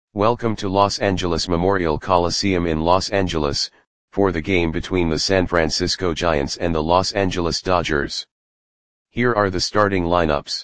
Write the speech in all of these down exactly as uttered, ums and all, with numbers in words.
Welcome to Los Angeles Memorial Coliseum in Los Angeles, for the game between the San Francisco Giants and the Los Angeles Dodgers. Here are the starting lineups.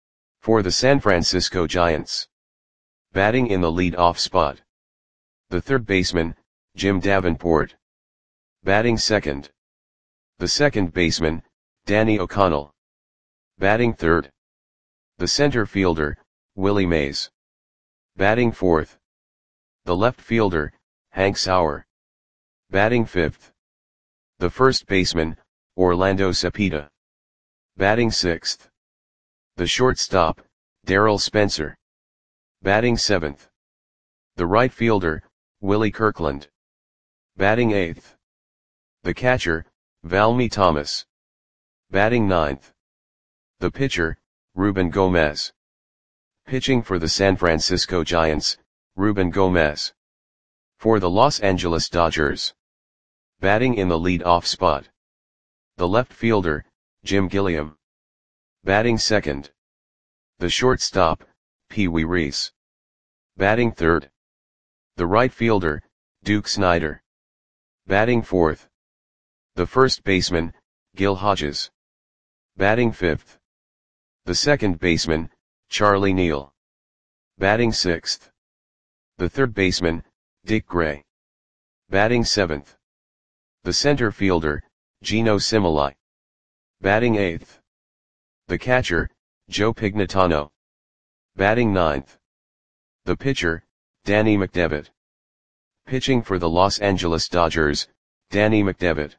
For the San Francisco Giants. Batting in the lead-off spot. The third baseman, Jim Davenport. Batting second. The second baseman, Danny O'Connell. Batting third. The center fielder, Willie Mays. Batting fourth. The left fielder, Hank Sauer. Batting fifth. The first baseman, Orlando Cepeda. Batting sixth. The shortstop, Darryl Spencer. Batting seventh. The right fielder, Willie Kirkland. Batting eighth. The catcher, Valmy Thomas. Batting ninth. The pitcher, Ruben Gomez. Pitching for the San Francisco Giants, Ruben Gomez. For the Los Angeles Dodgers. Batting in the lead-off spot. The left fielder, Jim Gilliam. Batting second. The shortstop, Pee Wee Reese. Batting third. The right fielder, Duke Snider. Batting fourth. The first baseman, Gil Hodges. Batting fifth. The second baseman, Charlie Neal. Batting sixth. The third baseman, Dick Gray. Batting seventh. The center fielder, Gino Cimolai. Batting eighth. The catcher, Joe Pignatano. Batting ninth. The pitcher, Danny McDevitt. Pitching for the Los Angeles Dodgers, Danny McDevitt.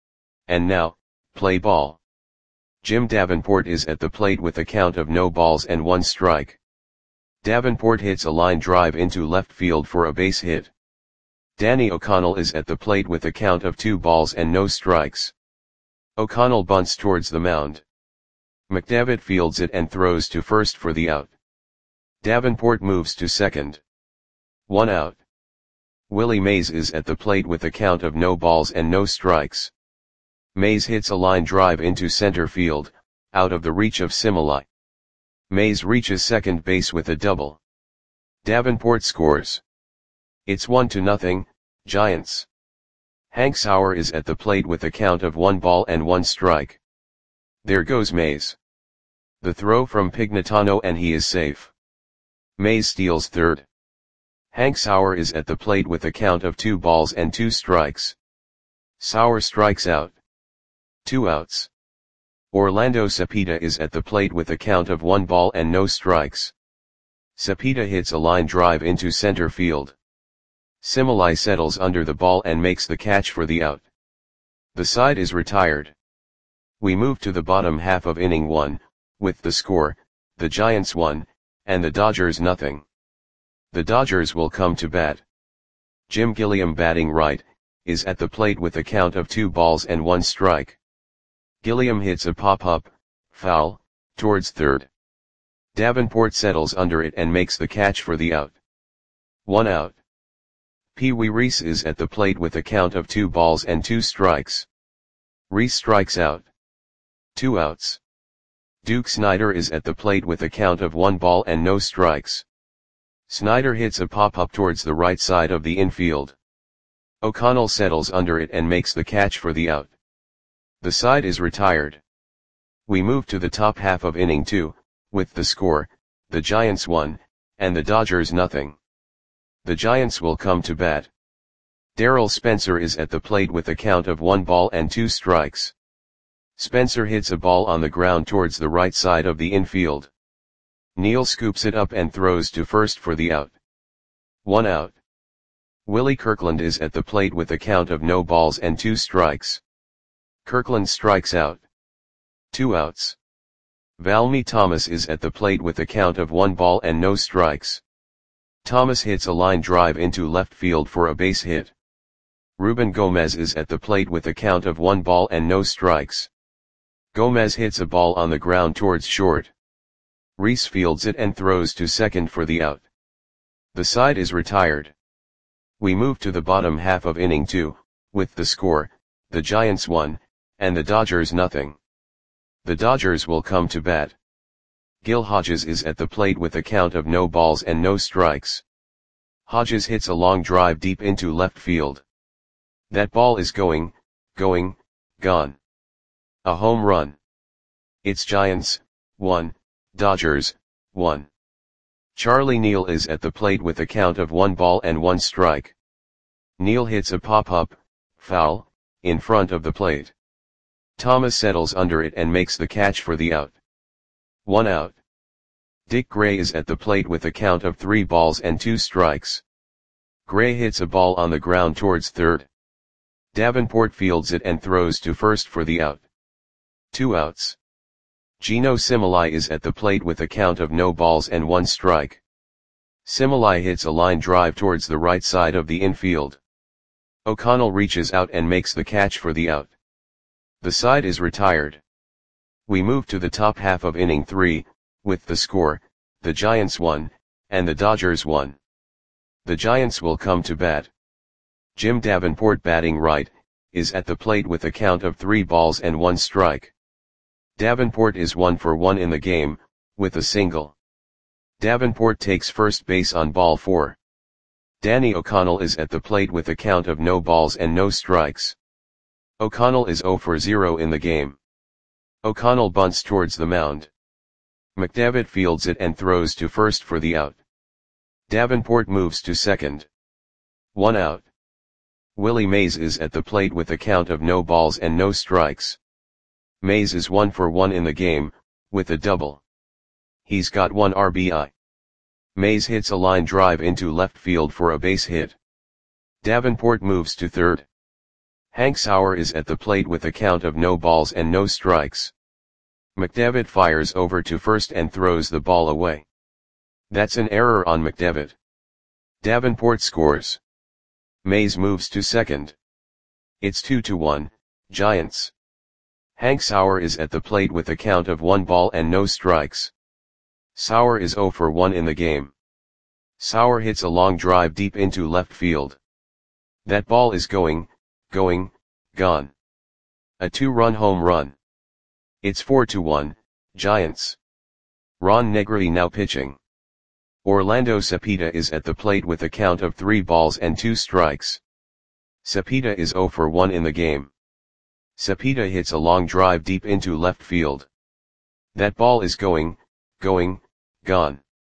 And now, play ball. Jim Davenport is at the plate with a count of no balls and one strike. Davenport hits a line drive into left field for a base hit. Danny O'Connell is at the plate with a count of two balls and no strikes. O'Connell bunts towards the mound. McDevitt fields it and throws to first for the out. Davenport moves to second. One out. Willie Mays is at the plate with a count of no balls and no strikes. Mays hits a line drive into center field, out of the reach of Cimolai. Mays reaches second base with a double. Davenport scores. It's one to nothing, Giants. Hank Sauer is at the plate with a count of one ball and one strike. There goes Mays. The throw from Pignatano and he is safe. Mays steals third. Hank Sauer is at the plate with a count of two balls and two strikes. Sauer strikes out. Two outs. Orlando Cepeda is at the plate with a count of one ball and no strikes. Cepeda hits a line drive into center field. Cimolai settles under the ball and makes the catch for the out. The side is retired. We move to the bottom half of inning one, with the score, the Giants one, and the Dodgers nothing. The Dodgers will come to bat. Jim Gilliam batting right, is at the plate with a count of two balls and one strike. Gilliam hits a pop-up, foul, towards third. Davenport settles under it and makes the catch for the out. One out. Pee Wee Reese is at the plate with a count of two balls and two strikes. Reese strikes out. Two outs. Duke Snider is at the plate with a count of one ball and no strikes. Snider hits a pop-up towards the right side of the infield. O'Connell settles under it and makes the catch for the out. The side is retired. We move to the top half of inning two, with the score, the Giants one, and the Dodgers nothing. The Giants will come to bat. Darryl Spencer is at the plate with a count of one ball and two strikes. Spencer hits a ball on the ground towards the right side of the infield. Neal scoops it up and throws to first for the out. One out. Willie Kirkland is at the plate with a count of no balls and two strikes. Kirkland strikes out. Two outs. Valmy Thomas is at the plate with a count of one ball and no strikes. Thomas hits a line drive into left field for a base hit. Ruben Gomez is at the plate with a count of one ball and no strikes. Gomez hits a ball on the ground towards short. Reese fields it and throws to second for the out. The side is retired. We move to the bottom half of inning two, with the score, the Giants one, and the Dodgers nothing. The Dodgers will come to bat. Gil Hodges is at the plate with a count of no balls and no strikes. Hodges hits a long drive deep into left field. That ball is going, going, gone. A home run. It's Giants, one, Dodgers, one. Charlie Neal is at the plate with a count of one ball and one strike. Neal hits a pop-up, foul, in front of the plate. Thomas settles under it and makes the catch for the out. One out. Dick Gray is at the plate with a count of three balls and two strikes. Gray hits a ball on the ground towards third. Davenport fields it and throws to first for the out. Two outs. Geno Similai is at the plate with a count of no balls and one strike. Similai hits a line drive towards the right side of the infield. O'Connell reaches out and makes the catch for the out. The side is retired. We move to the top half of inning three, with the score, the Giants one, and the Dodgers one. The Giants will come to bat. Jim Davenport, batting right, is at the plate with a count of three balls and one strike. Davenport is one for one in the game, with a single. Davenport takes first base on ball four. Danny O'Connell is at the plate with a count of no balls and no strikes. O'Connell is zero for zero in the game. O'Connell bunts towards the mound. McDevitt fields it and throws to first for the out. Davenport moves to second. One out. Willie Mays is at the plate with a count of no balls and no strikes. Mays is one for one in the game, with a double. He's got one R B I. Mays hits a line drive into left field for a base hit. Davenport moves to third. Hank Sauer is at the plate with a count of no balls and no strikes. McDevitt fires over to first and throws the ball away. That's an error on McDevitt. Davenport scores. Mays moves to second. It's two to one, Giants. Hank Sauer is at the plate with a count of one ball and no strikes. Sauer is zero for one in the game. Sauer hits a long drive deep into left field. That ball is going, going, gone. A two-run home run. It's four to one, Giants. Ron Negri now pitching. Orlando Cepeda is at the plate with a count of three balls and two strikes. Cepeda is zero for one in the game. Cepeda hits a long drive deep into left field. That ball is going, going, gone.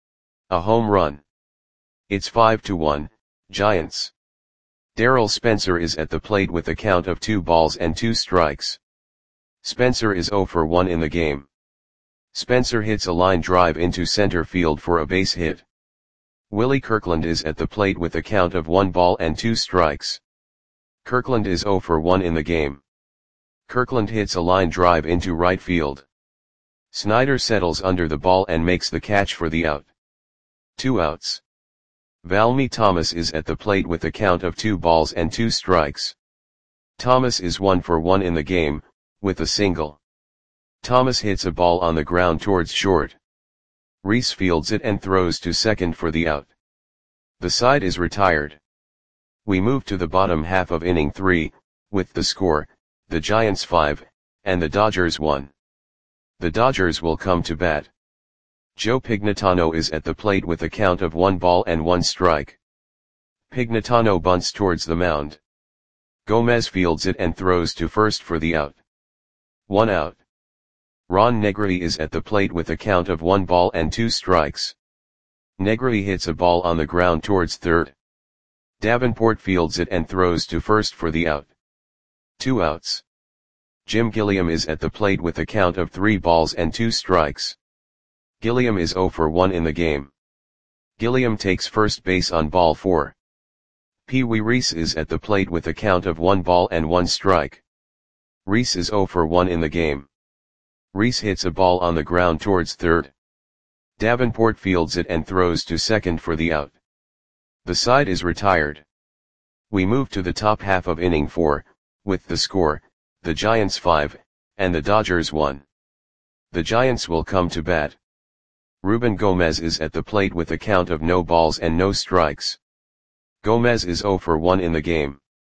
A home run. It's five to one, Giants. Darrell Spencer is at the plate with a count of two balls and two strikes. Spencer is zero for one in the game. Spencer hits a line drive into center field for a base hit. Willie Kirkland is at the plate with a count of one ball and two strikes. Kirkland is zero for one in the game. Kirkland hits a line drive into right field. Snyder settles under the ball and makes the catch for the out. Two outs. Valmy Thomas is at the plate with a count of two balls and two strikes. Thomas is one for one in the game, with a single. Thomas hits a ball on the ground towards short. Reese fields it and throws to second for the out. The side is retired. We move to the bottom half of inning three, with the score, the Giants five, and the Dodgers one. The Dodgers will come to bat. Joe Pignatano is at the plate with a count of one ball and one strike. Pignatano bunts towards the mound. Gomez fields it and throws to first for the out. One out. Ron Negri is at the plate with a count of one ball and two strikes. Negri hits a ball on the ground towards third. Davenport fields it and throws to first for the out. Two outs. Jim Gilliam is at the plate with a count of three balls and two strikes. Gilliam is zero for one in the game. Gilliam takes first base on ball four. Pee Wee Reese is at the plate with a count of one ball and one strike. Reese is zero for one in the game. Reese hits a ball on the ground towards third. Davenport fields it and throws to second for the out. The side is retired. We move to the top half of inning four, with the score, the Giants five, and the Dodgers one. The Giants will come to bat. Ruben Gomez is at the plate with a count of no balls and no strikes. Gomez is zero for one in the game.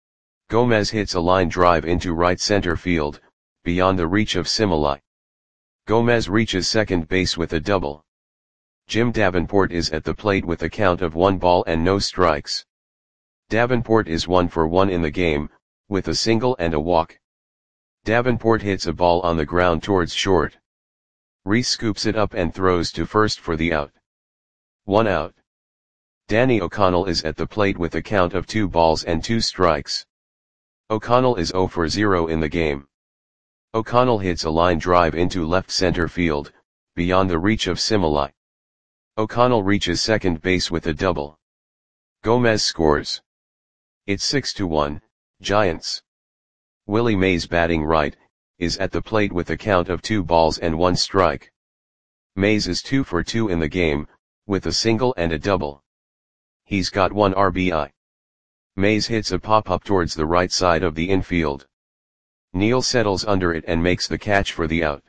Gomez hits a line drive into right center field, beyond the reach of Similai. Gomez reaches second base with a double. Jim Davenport is at the plate with a count of one ball and no strikes. Davenport is one for one in the game, with a single and a walk. Davenport hits a ball on the ground towards short. Reese scoops it up and throws to first for the out. One out. Danny O'Connell is at the plate with a count of two balls and two strikes. O'Connell is zero for zero in the game. O'Connell hits a line drive into left center field, beyond the reach of Similai. O'Connell reaches second base with a double. Gomez scores. It's six to one, Giants. Willie Mays, batting right, is at the plate with a count of two balls and one strike. Mays is two for two in the game, with a single and a double. He's got one R B I. Mays hits a pop-up towards the right side of the infield. Neal settles under it and makes the catch for the out.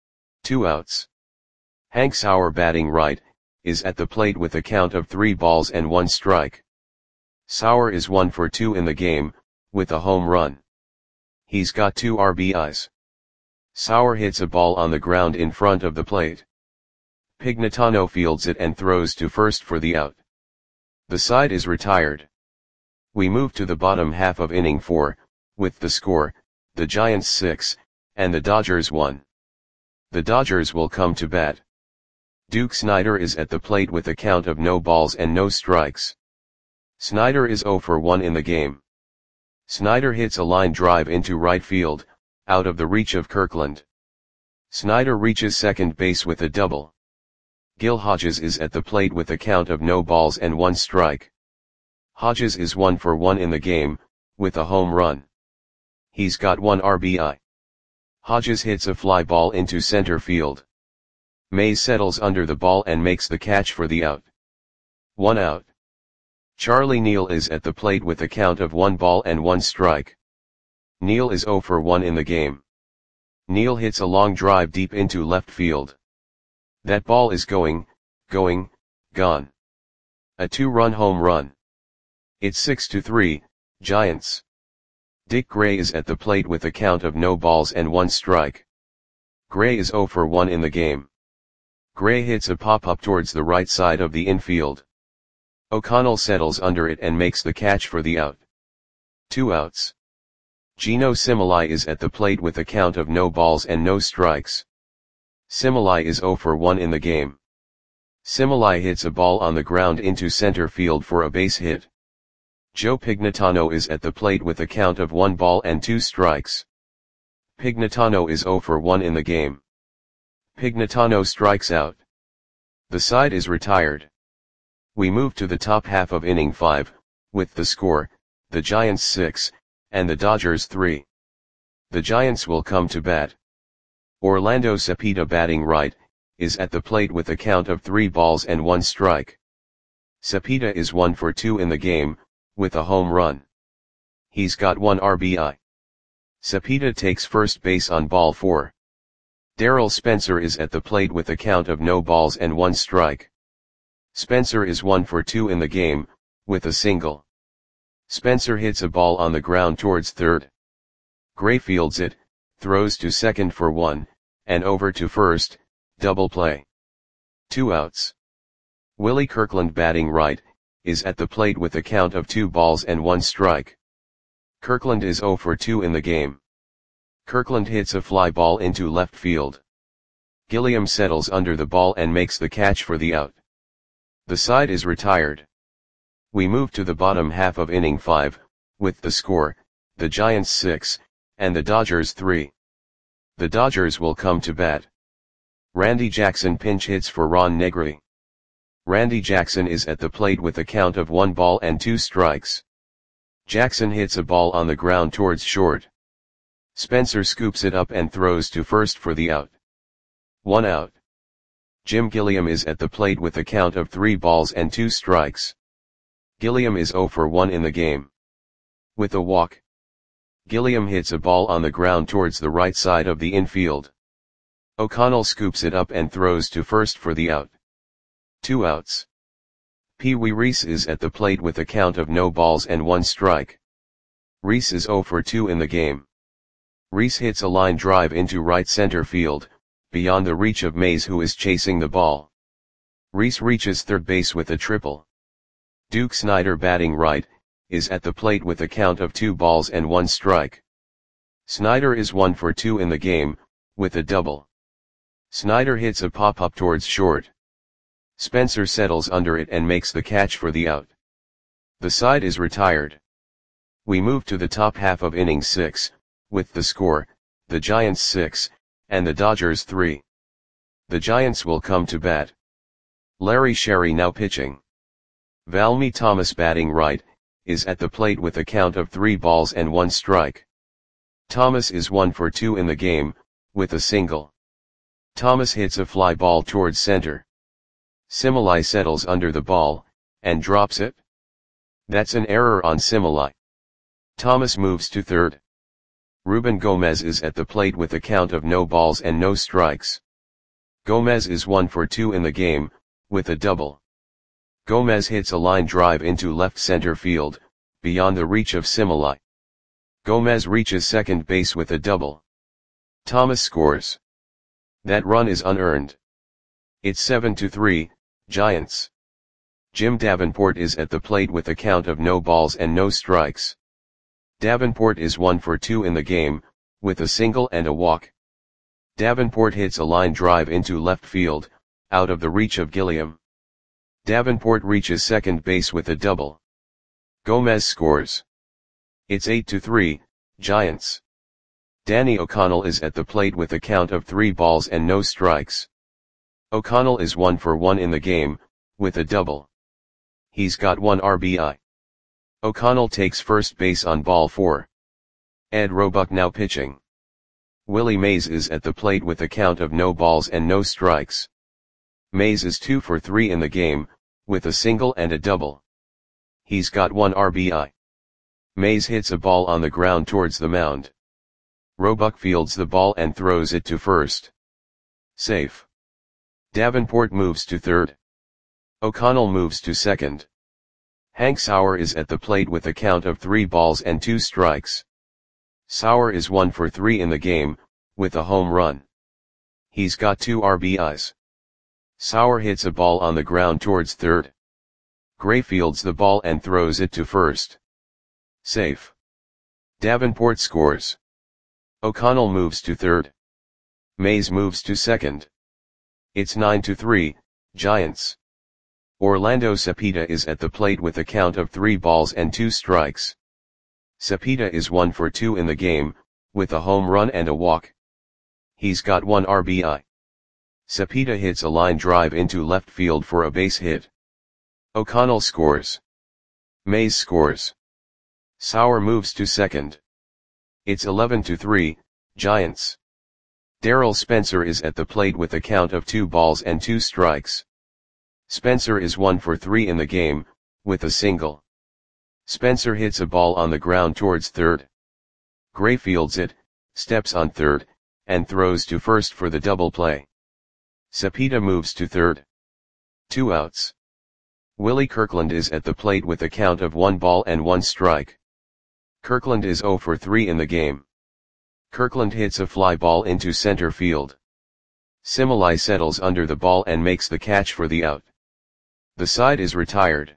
Two outs. Hank Sauer, batting right, is at the plate with a count of three balls and one strike. Sauer is one for two in the game, with a home run. He's got two R B Is. Sauer hits a ball on the ground in front of the plate. Pignatano fields it and throws to first for the out. The side is retired. We move to the bottom half of inning four, with the score, the Giants six, and the Dodgers one. The Dodgers will come to bat. Duke Snider is at the plate with a count of no balls and no strikes. Snider is zero for one in the game. Snider hits a line drive into right field, out of the reach of Kirkland. Snider reaches second base with a double. Gil Hodges is at the plate with a count of no balls and one strike. Hodges is one for one in the game, with a home run. He's got one R B I. Hodges hits a fly ball into center field. Mays settles under the ball and makes the catch for the out. One out. Charlie Neal is at the plate with a count of one ball and one strike. Neal is zero for one in the game. Neal hits a long drive deep into left field. That ball is going, going, gone. A two-run home run. It's six to three, Giants. Dick Gray is at the plate with a count of no balls and one strike. Gray is zero for one in the game. Gray hits a pop-up towards the right side of the infield. O'Connell settles under it and makes the catch for the out. Two outs. Gino Similai is at the plate with a count of no balls and no strikes. Similai is zero for one in the game. Similai hits a ball on the ground into center field for a base hit. Joe Pignatano is at the plate with a count of one ball and two strikes. Pignatano is zero for one in the game. Pignatano strikes out. The side is retired. We move to the top half of inning five, with the score, the Giants six, and the Dodgers three. The Giants will come to bat. Orlando Cepeda, batting right, is at the plate with a count of three balls and one strike. Cepeda is one for two in the game, with a home run. He's got one R B I. Cepeda takes first base on ball four. Darrell Spencer is at the plate with a count of no balls and one strike. Spencer is one for two in the game, with a single. Spencer hits a ball on the ground towards third. Gray fields it, throws to second for one, and over to first, double play. Two outs. Willie Kirkland, batting right, is at the plate with a count of two balls and one strike. Kirkland is zero for two in the game. Kirkland hits a fly ball into left field. Gilliam settles under the ball and makes the catch for the out. The side is retired. We move to the bottom half of inning five, with the score, the Giants six, and the Dodgers three. The Dodgers will come to bat. Randy Jackson pinch hits for Ron Negri. Randy Jackson is at the plate with a count of one ball and two strikes. Jackson hits a ball on the ground towards short. Spencer scoops it up and throws to first for the out. One out. Jim Gilliam is at the plate with a count of three balls and two strikes. Gilliam is zero for one in the game. With a walk. Gilliam hits a ball on the ground towards the right side of the infield. O'Connell scoops it up and throws to first for the out. Two outs. Pee Wee Reese is at the plate with a count of no balls and one strike. Reese is zero for two in the game. Reese hits a line drive into right center field, beyond the reach of Mays, who is chasing the ball. Rhys reaches third base with a triple. Duke Snider, batting right, is at the plate with a count of two balls and one strike. Snider is one for two in the game, with a double. Snider hits a pop-up towards short. Spencer settles under it and makes the catch for the out. The side is retired. We move to the top half of inning six, with the score, the Giants six, and the Dodgers three. The Giants will come to bat. Larry Sherry now pitching. Valmy Thomas, batting right, is at the plate with a count of three balls and one strike. Thomas is one for two in the game, with a single. Thomas hits a fly ball towards center. Similai settles under the ball, and drops it. That's an error on Similai. Thomas moves to third. Ruben Gomez is at the plate with a count of no balls and no strikes. Gomez is one for two in the game, with a double. Gomez hits a line drive into left center field, beyond the reach of Similai. Gomez reaches second base with a double. Thomas scores. That run is unearned. It's seven to three, Giants. Jim Davenport is at the plate with a count of no balls and no strikes. Davenport is one for two in the game, with a single and a walk. Davenport hits a line drive into left field, out of the reach of Gilliam. Davenport reaches second base with a double. Gomez scores. It's eight to three, Giants. Danny O'Connell is at the plate with a count of three balls and no strikes. O'Connell is one for one in the game, with a double. He's got one R B I. O'Connell takes first base on ball four. Ed Roebuck now pitching. Willie Mays is at the plate with a count of no balls and no strikes. Mays is two for three in the game, with a single and a double. He's got one R B I. Mays hits a ball on the ground towards the mound. Roebuck fields the ball and throws it to first. Safe. Davenport moves to third. O'Connell moves to second. Hank Sauer is at the plate with a count of three balls and two strikes. Sauer is one for three in the game, with a home run. He's got two R B Is. Sauer hits a ball on the ground towards third. Gray fields the ball and throws it to first. Safe. Davenport scores. O'Connell moves to third. Mays moves to second. It's nine to three, Giants. Orlando Cepeda is at the plate with a count of three balls and two strikes. Cepeda is one for two in the game, with a home run and a walk. He's got one R B I. Cepeda hits a line drive into left field for a base hit. O'Connell scores. Mays scores. Sauer moves to second. It's eleven to three, Giants. Darrell Spencer is at the plate with a count of two balls and two strikes. Spencer is one for three in the game, with a single. Spencer hits a ball on the ground towards third. Gray fields it, steps on third, and throws to first for the double play. Cepeda moves to third. Two outs. Willie Kirkland is at the plate with a count of one ball and one strike. Kirkland is zero for three in the game. Kirkland hits a fly ball into center field. Similai settles under the ball and makes the catch for the out. The side is retired.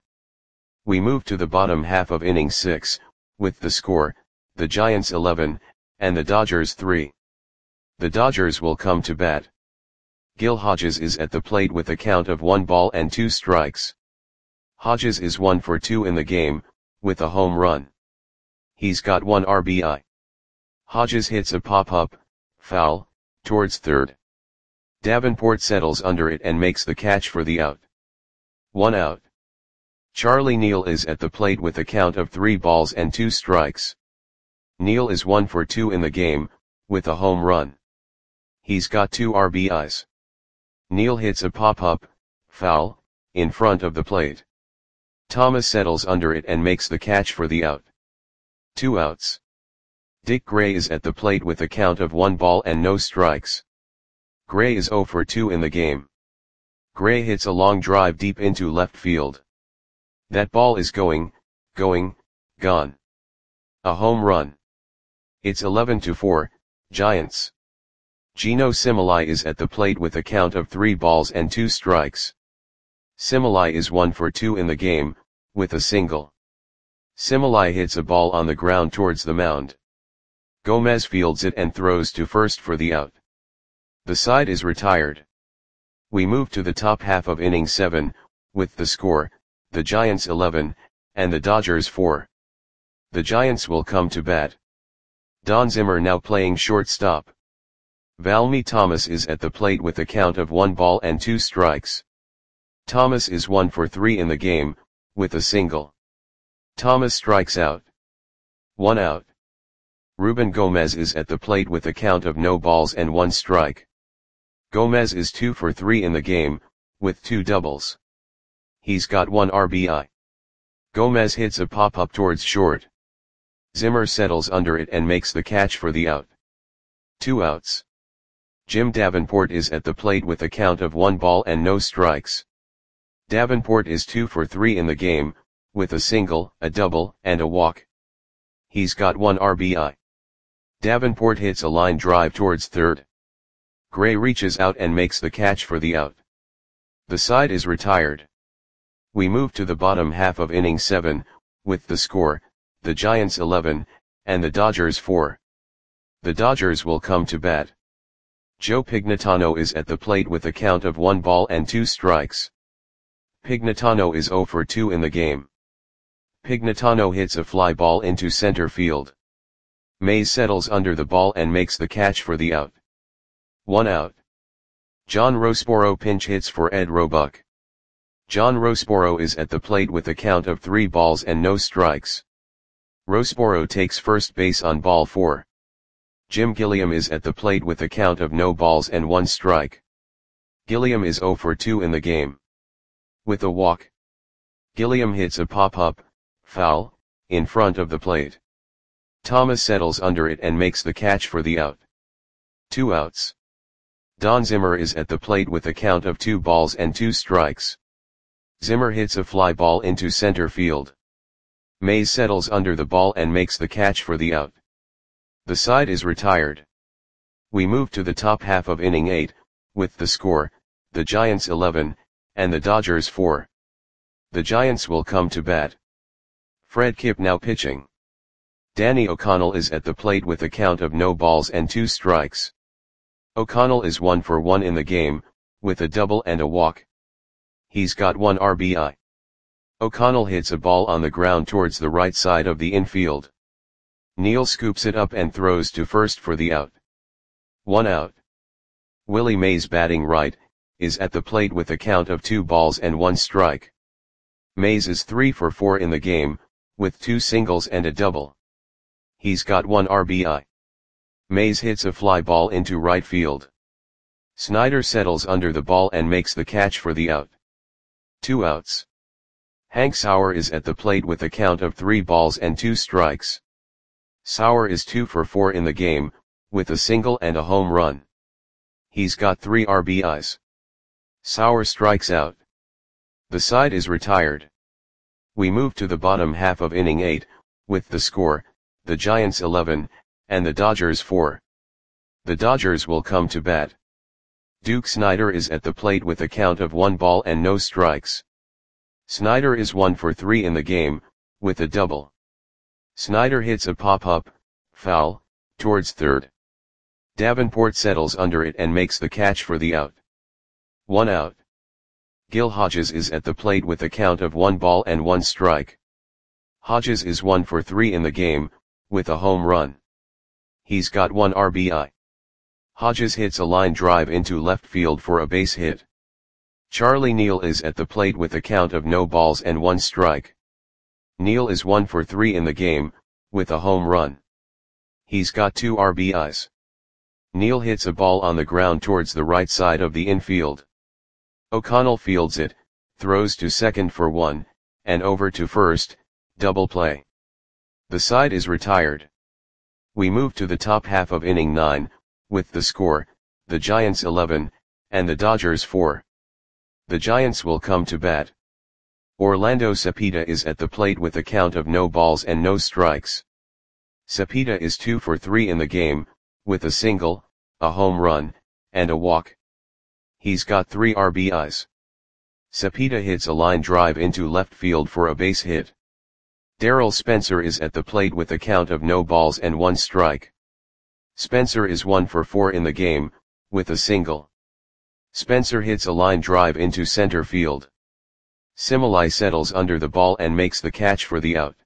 We move to the bottom half of inning six, with the score, the Giants eleven, and the Dodgers three. The Dodgers will come to bat. Gil Hodges is at the plate with a count of one ball and two strikes. Hodges is one for two in the game, with a home run. He's got one R B I. Hodges hits a pop-up, foul, towards third. Davenport settles under it and makes the catch for the out. One out. Charlie Neal is at the plate with a count of three balls and two strikes. Neal is one for two in the game, with a home run. He's got two R B Is. Neal hits a pop-up, foul, in front of the plate. Thomas settles under it and makes the catch for the out. Two outs. Dick Gray is at the plate with a count of one ball and no strikes. Gray is zero for two in the game. Gray hits a long drive deep into left field. That ball is going, going, gone. A home run. It's eleven to four, Giants. Gino Similai is at the plate with a count of three balls and two strikes. Similai is one for two in the game, with a single. Similai hits a ball on the ground towards the mound. Gomez fields it and throws to first for the out. The side is retired. We move to the top half of inning seven, with the score, the Giants eleven, and the Dodgers four. The Giants will come to bat. Don Zimmer now playing shortstop. Valmy Thomas is at the plate with a count of one ball and two strikes. Thomas is one for three in the game, with a single. Thomas strikes out. One out. Ruben Gomez is at the plate with a count of no balls and one strike. Gomez is two for three in the game, with two doubles. He's got one R B I. Gomez hits a pop-up towards short. Zimmer settles under it and makes the catch for the out. Two outs. Jim Davenport is at the plate with a count of one ball and no strikes. Davenport is two for three in the game, with a single, a double, and a walk. He's got one R B I. Davenport hits a line drive towards third. Gray reaches out and makes the catch for the out. The side is retired. We move to the bottom half of inning seven, with the score, the Giants eleven, and the Dodgers four. The Dodgers will come to bat. Joe Pignatano is at the plate with a count of one ball and two strikes. Pignatano is zero for two in the game. Pignatano hits a fly ball into center field. Mays settles under the ball and makes the catch for the out. One out. John Rosboro pinch hits for Ed Roebuck. John Rosboro is at the plate with a count of three balls and no strikes. Rosboro takes first base on ball four. Jim Gilliam is at the plate with a count of no balls and one strike. Gilliam is zero for two in the game. With a walk. Gilliam hits a pop-up, foul, in front of the plate. Thomas settles under it and makes the catch for the out. Two outs. Don Zimmer is at the plate with a count of two balls and two strikes. Zimmer hits a fly ball into center field. Mays settles under the ball and makes the catch for the out. The side is retired. We move to the top half of inning eight, with the score, the Giants eleven, and the Dodgers four. The Giants will come to bat. Fred Kipp now pitching. Danny O'Connell is at the plate with a count of no balls and two strikes. O'Connell is one for one in the game, with a double and a walk. He's got one R B I. O'Connell hits a ball on the ground towards the right side of the infield. Neal scoops it up and throws to first for the out. One out. Willie Mays batting right, is at the plate with a count of two balls and one strike. Mays is three for four in the game, with two singles and a double. He's got one R B I. Mays hits a fly ball into right field. Snyder settles under the ball and makes the catch for the out. Two outs. Hank Sauer is at the plate with a count of three balls and two strikes. Sauer is two for four in the game, with a single and a home run. He's got three R B Is. Sauer strikes out. The side is retired. We move to the bottom half of inning eight, with the score, the Giants eleven, and the Dodgers four. The Dodgers will come to bat. Duke Snider is at the plate with a count of one ball and no strikes. Snider is one for three in the game, with a double. Snider hits a pop-up, foul, towards third. Davenport settles under it and makes the catch for the out. One out. Gil Hodges is at the plate with a count of one ball and one strike. Hodges is one for three in the game, with a home run. He's got one R B I. Hodges hits a line drive into left field for a base hit. Charlie Neal is at the plate with a count of no balls and one strike. Neal is one for three in the game, with a home run. He's got two R B Is. Neal hits a ball on the ground towards the right side of the infield. O'Connell fields it, throws to second for one, and over to first, double play. The side is retired. We move to the top half of inning nine, with the score, the Giants eleven, and the Dodgers four. The Giants will come to bat. Orlando Cepeda is at the plate with a count of no balls and no strikes. Cepeda is two for three in the game, with a single, a home run, and a walk. He's got three R B Is. Cepeda hits a line drive into left field for a base hit. Darrell Spencer is at the plate with a count of no balls and one strike. Spencer is one for four in the game, with a single. Spencer hits a line drive into center field. Similai settles under the ball and makes the catch for the out.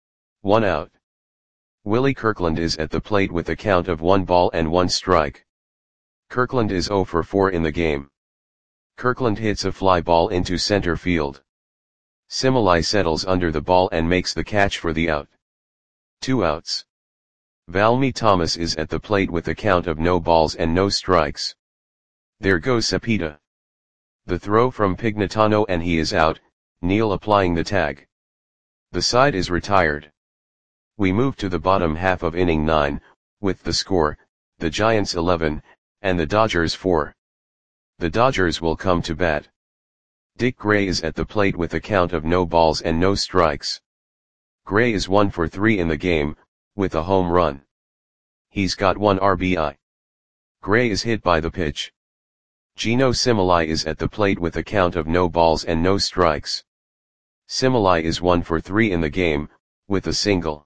One out. Willie Kirkland is at the plate with a count of one ball and one strike. Kirkland is zero for four in the game. Kirkland hits a fly ball into center field. Similai settles under the ball and makes the catch for the out. Two outs. Valmy Thomas is at the plate with a count of no balls and no strikes. There goes Cepeda. The throw from Pignatano and he is out, Neal applying the tag. The side is retired. We move to the bottom half of inning nine, with the score, the Giants eleven, and the Dodgers four. The Dodgers will come to bat. Dick Gray is at the plate with a count of no balls and no strikes. Gray is one for three in the game, with a home run. He's got one R B I. Gray is hit by the pitch. Gino Similai is at the plate with a count of no balls and no strikes. Similai is one for three in the game, with a single.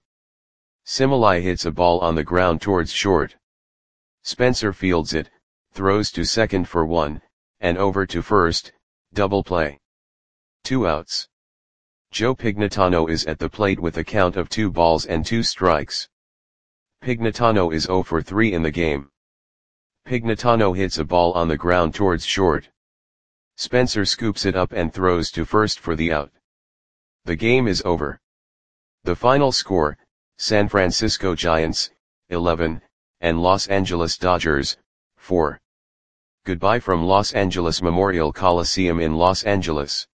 Similai hits a ball on the ground towards short. Spencer fields it, throws to second for one, and over to first, double play. Two outs. Joe Pignatano is at the plate with a count of two balls and two strikes. Pignatano is zero for three in the game. Pignatano hits a ball on the ground towards short. Spencer scoops it up and throws to first for the out. The game is over. The final score, San Francisco Giants, eleven, and Los Angeles Dodgers, four. Goodbye from Los Angeles Memorial Coliseum in Los Angeles.